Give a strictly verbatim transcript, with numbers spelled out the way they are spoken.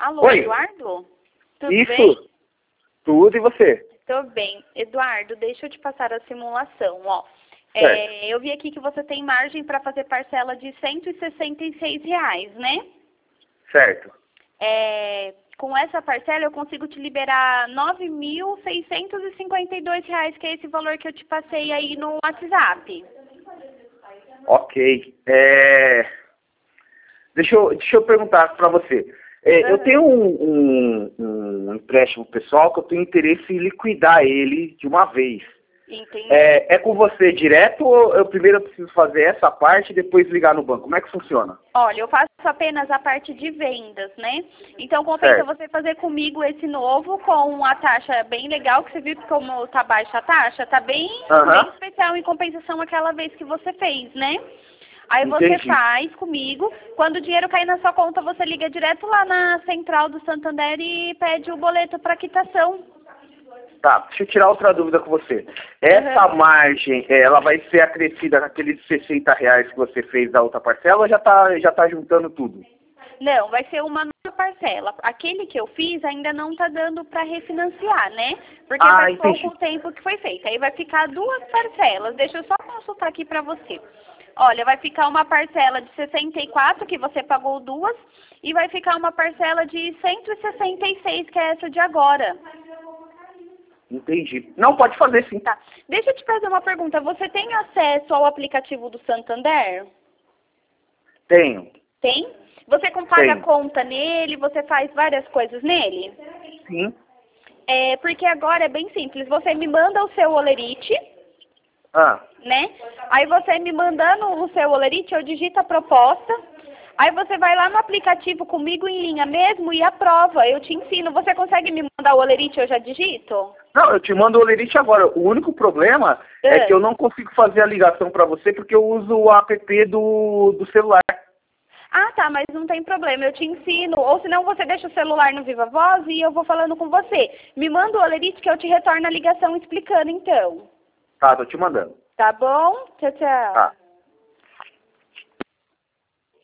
Alô, Oi. Eduardo? Tudo Isso. bem? Tudo, e você? Tô bem. Eduardo, deixa eu te passar a simulação, ó. Certo. É, eu vi aqui que você tem margem para fazer parcela de cento e sessenta e seis reais, né? Certo. É, com essa parcela eu consigo te liberar nove mil seiscentos e cinquenta e dois reais, que é esse valor que eu te passei aí no WhatsApp. Ok. É... Deixa, eu, deixa eu perguntar para você. É, eu Aham. tenho um, um, um empréstimo pessoal que eu tenho interesse em liquidar ele de uma vez. Entendi. É, é com você direto ou eu primeiro eu preciso fazer essa parte e depois ligar no banco? Como é que funciona? Olha, eu faço apenas a parte de vendas, né? Então compensa Certo. você fazer comigo esse novo com a taxa bem legal, que você viu que como tá baixa a taxa, tá bem, bem Aham. especial em compensação àquela vez que você fez, né? Aí você Entendi. faz comigo, quando o dinheiro cair na sua conta, você liga direto lá na central do Santander e pede o boleto para quitação. Tá, deixa eu tirar outra dúvida com você. Essa Uhum. margem, eh, ela vai ser acrescida naqueles sessenta reais que você fez da outra parcela ou já tá, já tá juntando tudo? Não, vai ser uma nova parcela. Aquele que eu fiz ainda não está dando para refinanciar, né? Porque Ah, faz entendi. pouco tempo que foi feito. Aí vai ficar duas parcelas. Deixa eu só consultar aqui para você. Olha, vai ficar uma parcela de sessenta e quatro, que você pagou duas, e vai ficar uma parcela de cento e sessenta e seis, que é essa de agora. Entendi. Não, pode fazer sim. Tá. Deixa eu te fazer uma pergunta. Você tem acesso ao aplicativo do Santander? Tenho. Tem? Você com paga Tenho. conta nele, você faz várias coisas nele? Sim. É, porque agora é bem simples. Você me manda o seu olerite, Ah, né? Aí você me mandando o seu olerite, eu digito a proposta. Aí você vai lá no aplicativo comigo em linha mesmo e aprova. Eu te ensino. Você consegue me mandar o olerite, eu já digito? não, eu te mando o Olerite agora. O único problema é É. que eu não consigo fazer a ligação para você porque eu uso o app do, do celular. Ah, tá, mas não tem problema, eu te ensino. Ou senão você deixa o celular no Viva Voz e eu vou falando com você. Me manda o olerite que eu te retorno a ligação explicando, então. Tá, tô te mandando. Tá bom? Tchau, tchau. Tá.